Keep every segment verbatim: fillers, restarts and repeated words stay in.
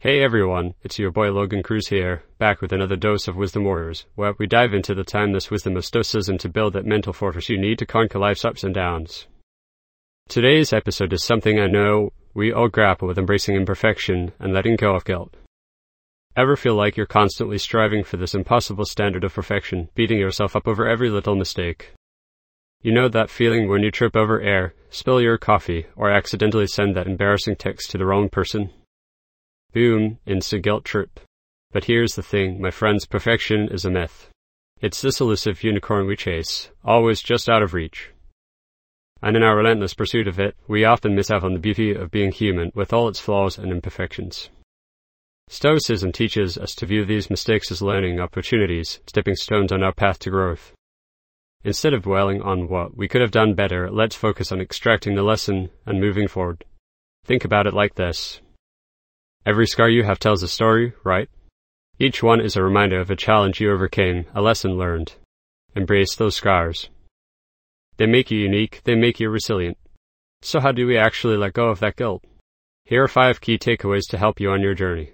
Hey everyone, it's your boy Logan Cruz here, back with another dose of Wisdom Warriors, where we dive into the timeless wisdom of Stoicism to build that mental fortress you need to conquer life's ups and downs. Today's episode is something I know we all grapple with: embracing imperfection and letting go of guilt. Ever feel like you're constantly striving for this impossible standard of perfection, beating yourself up over every little mistake? You know that feeling when you trip over air, spill your coffee, or accidentally send that embarrassing text to the wrong person? Boom, instant guilt trip. But here's the thing, my friends, perfection is a myth. It's this elusive unicorn we chase, always just out of reach. And in our relentless pursuit of it, we often miss out on the beauty of being human with all its flaws and imperfections. Stoicism teaches us to view these mistakes as learning opportunities, stepping stones on our path to growth. Instead of dwelling on what we could have done better, let's focus on extracting the lesson and moving forward. Think about it like this. Every scar you have tells a story, right? Each one is a reminder of a challenge you overcame, a lesson learned. Embrace those scars. They make you unique, they make you resilient. So how do we actually let go of that guilt? Here are five key takeaways to help you on your journey.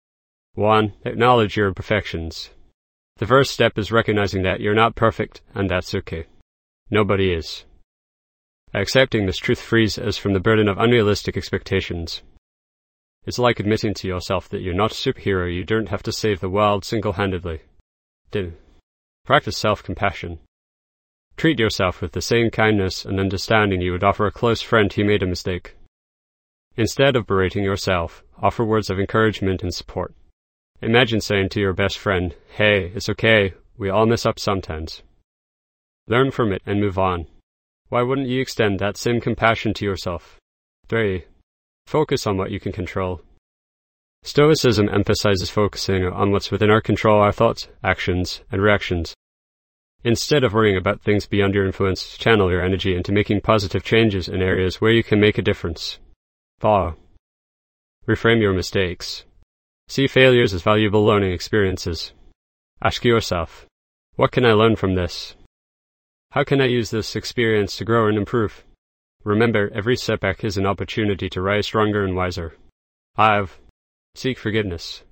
one. Acknowledge your imperfections. The first step is recognizing that you're not perfect, and that's okay. Nobody is. Accepting this truth frees us from the burden of unrealistic expectations. It's like admitting to yourself that you're not a superhero. You don't have to save the world single-handedly. Do. Practice self-compassion. Treat yourself with the same kindness and understanding you would offer a close friend who made a mistake. Instead of berating yourself, offer words of encouragement and support. Imagine saying to your best friend, "Hey, it's okay, we all mess up sometimes." Learn from it and move on. Why wouldn't you extend that same compassion to yourself? three. Focus on what you can control. Stoicism emphasizes focusing on what's within our control: our thoughts, actions, and reactions. Instead of worrying about things beyond your influence, channel your energy into making positive changes in areas where you can make a difference. four. Reframe your mistakes. See failures as valuable learning experiences. Ask yourself, what can I learn from this? How can I use this experience to grow and improve? Remember, every setback is an opportunity to rise stronger and wiser. five. Seek forgiveness.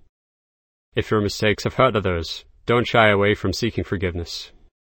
If your mistakes have hurt others, don't shy away from seeking forgiveness.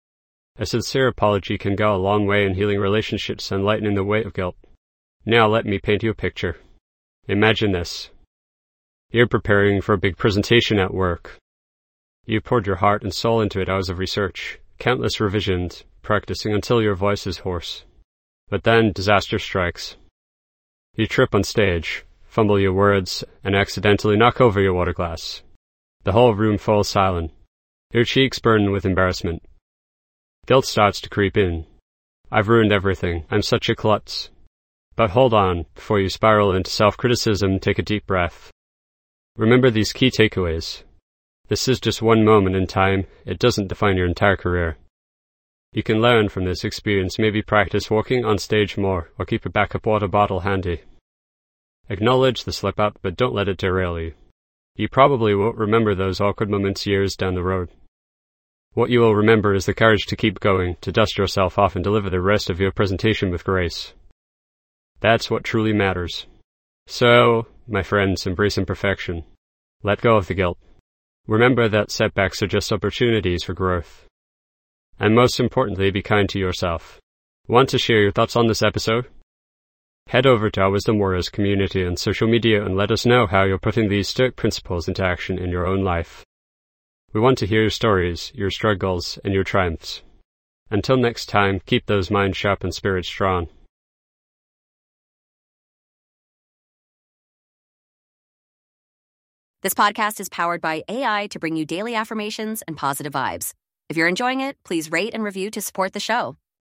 A sincere apology can go a long way in healing relationships and lightening the weight of guilt. Now let me paint you a picture. Imagine this. You're preparing for a big presentation at work. You poured your heart and soul into it, hours of research, countless revisions, practicing until your voice is hoarse. But then disaster strikes. You trip on stage, fumble your words, and accidentally knock over your water glass. The whole room falls silent. Your cheeks burn with embarrassment. Guilt starts to creep in. I've ruined everything. I'm such a klutz. But hold on, before you spiral into self-criticism, take a deep breath. Remember these key takeaways. This is just one moment in time. It doesn't define your entire career. You can learn from this experience, maybe practice walking on stage more, or keep a backup water bottle handy. Acknowledge the slip-up, but don't let it derail you. You probably won't remember those awkward moments years down the road. What you will remember is the courage to keep going, to dust yourself off and deliver the rest of your presentation with grace. That's what truly matters. So, my friends, embrace imperfection. Let go of the guilt. Remember that setbacks are just opportunities for growth. And most importantly, be kind to yourself. Want to share your thoughts on this episode? Head over to our Wisdom Warriors community on social media and let us know how you're putting these Stoic principles into action in your own life. We want to hear your stories, your struggles, and your triumphs. Until next time, keep those minds sharp and spirits strong. This podcast is powered by A I to bring you daily affirmations and positive vibes. If you're enjoying it, please rate and review to support the show.